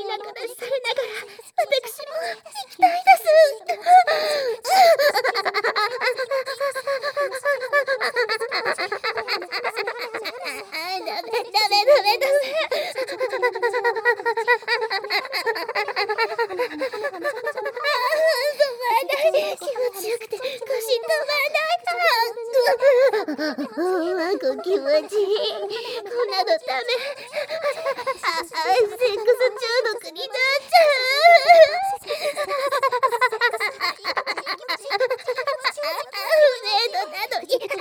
中出しされながら私も行きたいです。ダメ。気持ちよくて腰止まらない。気持ちいい。こんなのダメ。セックス中毒になっちゃう。メイドなのにハ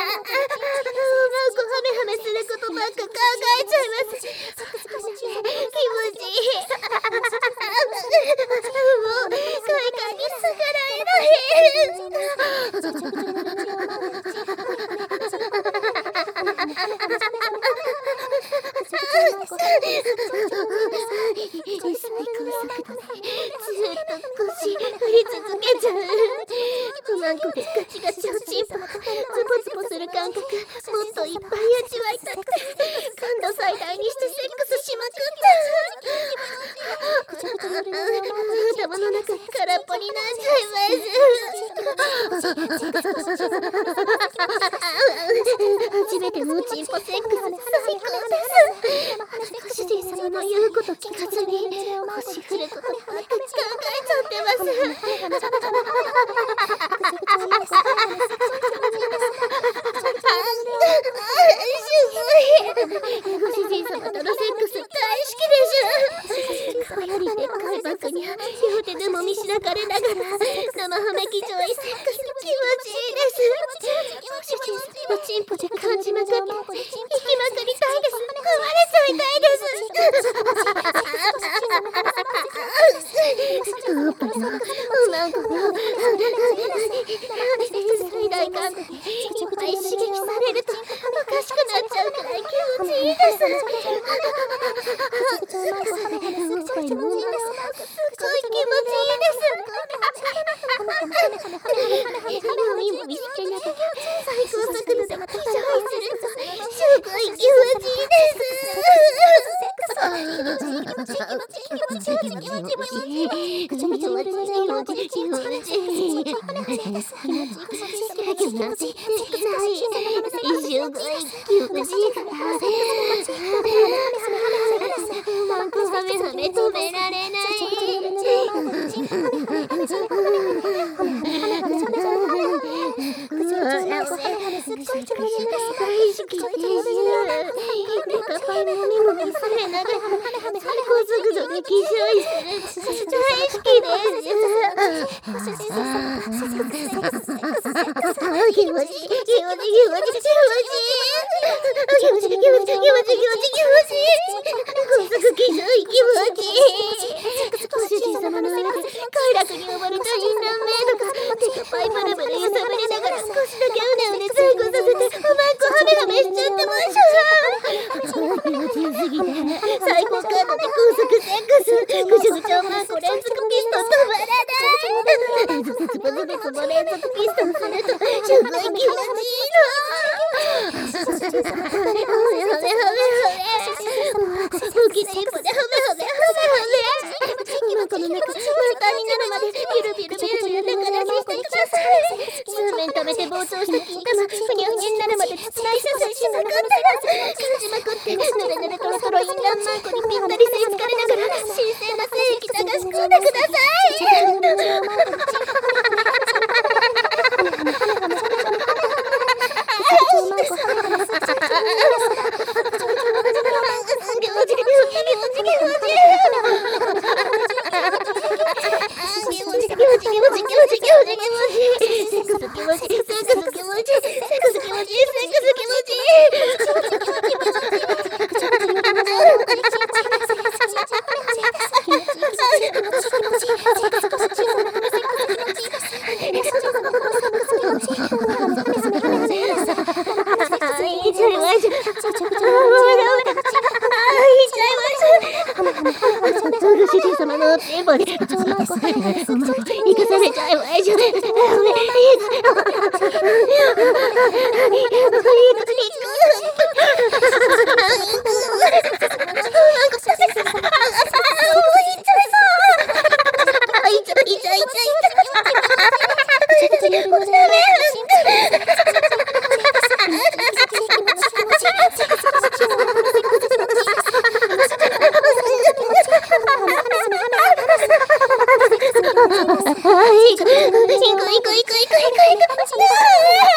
メハメすることばっか考えちゃいます。気持ちいい。もう快感に逆らえない。腰振り続けちゃう。不満こでガチガチのチンポ、ズポズポする感覚、もっといっぱい味わいたくて、感度最大にしてセックスしまくった。頭の中空っぽになっちゃいます。初めてのチンポセックス最高です。ご主人様の言うこと聞かずに腰振ることばっか考えちゃってます。ご主人様とのセックス大好きでしょ。顔よりでっかいバッグに両手でもみしらかれながら生ハメ気上位セックス気持ちいいです。ご主人様のチンポで感じまくって行きまくりたいです。壊れちゃいたいです。おまんこの最大感度にいっぱい刺激されるとおかしくなっちゃうくらい気持ちいいです。すごい気持ちいいです。もみすけながら最高速度で非常にするとすごい気持ちいいです。止められない。パイもみもみされながら最高速度で気象いする大好きです。気持ちいい。高速気象い気持ちいい。ご主人様の上で快楽に溺れた淫乱メイドが手とパイブルブル揺さぶりながら少しだけうねうね追放させておまんこハメハメしちゃってました。気持ちよすぎて最高感度で高速セックス。ぐちょぐちょおまんこ連続ピストン止まらない。ズツボズベツボ連続ピストンするとすごい気持ちいいの。大きな一歩でハメこの中満タンになるまでビュルビュル中出ししてください。数面食べて膨張した金玉ふにゃふにゃになるまで内射精しまくったら感じまくってぬれぬれトロトロ淫乱マンコにぴったり吸い付かれながら神聖な精液流し込んでください。主人様のチンポで生かされちゃいましょ。 行こう。